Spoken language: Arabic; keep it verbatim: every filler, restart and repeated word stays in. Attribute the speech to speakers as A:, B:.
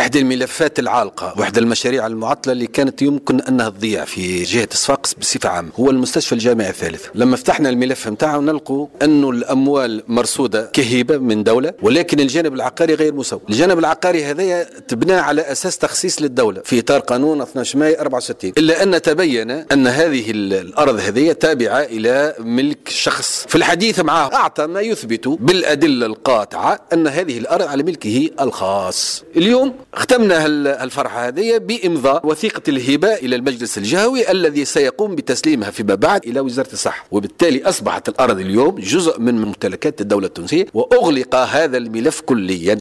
A: إحدى الملفات العالقة واحدى المشاريع المعطلة اللي كانت يمكن أنها تضيع في جهة صفاقس بصفة عامة هو المستشفى الجامعي الثالث. لما فتحنا الملف متاعه نلقوا أنه الأموال مرصودة كهيبة من دولة، ولكن الجانب العقاري غير مسوى. الجانب العقاري هذا تبنى على أساس تخصيص للدولة في إطار قانون اثني عشر ماي أربعة وستين، إلا أن تبين أن هذه الأرض هذه تابعة إلى ملك شخص. في الحديث معه أعطى ما يثبت بالأدلة القاطعة أن هذه الأرض على ملكه الخاص. اليوم ختمنا الفرحة هذه بإمضاء وثيقة الهبة إلى المجلس الجهوي الذي سيقوم بتسليمها فيما بعد إلى وزارة الصحة، وبالتالي أصبحت الأرض اليوم جزء من ممتلكات الدولة التونسية وأغلق هذا الملف كليا.